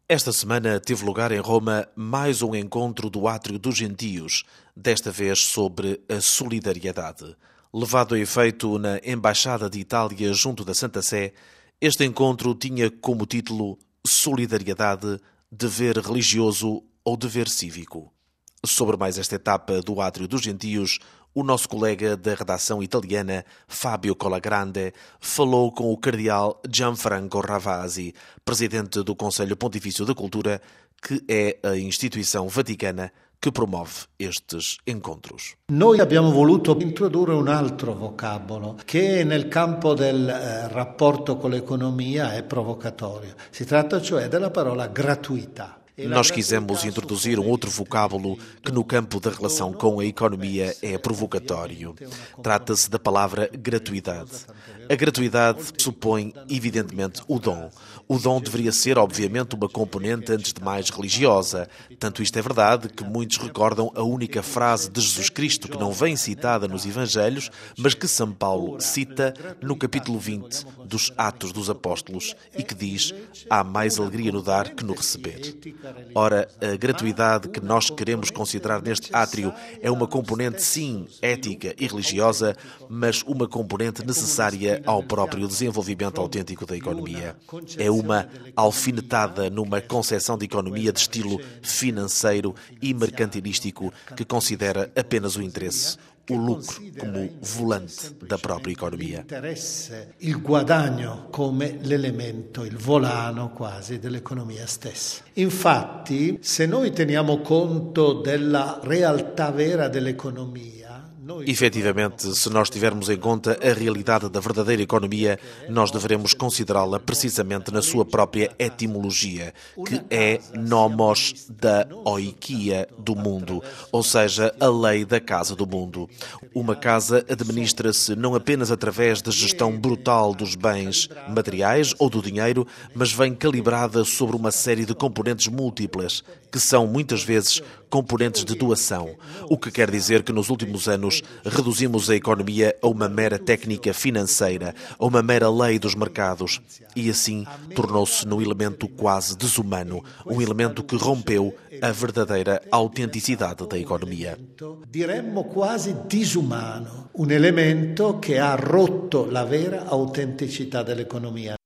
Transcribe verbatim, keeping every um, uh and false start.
Esta semana teve lugar em Roma mais um encontro do Átrio dos Gentios, desta vez sobre a solidariedade. Levado a efeito na Embaixada de Itália junto da Santa Sé, este encontro tinha como título Solidariedade, dever religioso ou dever cívico. Sobre mais esta etapa do Átrio dos Gentios, o nosso colega da redação italiana, Fábio Colagrande, falou com o cardeal Gianfranco Ravasi, presidente do Conselho Pontifício da Cultura, que é a instituição vaticana que promove estes encontros. Noi abbiamo voluto introdurre un altro vocabolo che nel campo del eh, rapporto con l'economia è provocatorio. Si tratta cioè della parola gratuità. Nós quisemos introduzir um outro vocábulo que no campo da relação com a economia é provocatório. Trata-se da palavra gratuidade. A gratuidade supõe, evidentemente, o dom. O dom deveria ser, obviamente, uma componente, antes de mais, religiosa. Tanto isto é verdade que muitos recordam a única frase de Jesus Cristo que não vem citada nos Evangelhos, mas que São Paulo cita no capítulo vinte dos Atos dos Apóstolos e que diz: há mais alegria no dar que no receber. Ora, a gratuidade que nós queremos considerar neste átrio é uma componente, sim, ética e religiosa, mas uma componente necessária ao próprio desenvolvimento autêntico da economia. É uma alfinetada numa concepção de economia de estilo financeiro e mercantilístico que considera apenas o interesse, o lucro, como volante da própria economia. Il guadagno come l'elemento, il volano quasi dell'economia stessa. Infatti, se noi teniamo conto della realtà vera dell'economia, efetivamente, se nós tivermos em conta a realidade da verdadeira economia, nós devemos considerá-la precisamente na sua própria etimologia, que é nomos da oikia do mundo, ou seja, a lei da casa do mundo. Uma casa administra-se não apenas através da gestão brutal dos bens materiais ou do dinheiro, mas vem calibrada sobre uma série de componentes múltiplas, que são muitas vezes componentes de doação, o que quer dizer que nos últimos anos reduzimos a economia a uma mera técnica financeira, a uma mera lei dos mercados, e assim tornou-se num elemento quase desumano, um elemento que rompeu a verdadeira autenticidade da economia. Diremmo quasi disumano, un elemento che ha rotto la vera autenticità dell'economia.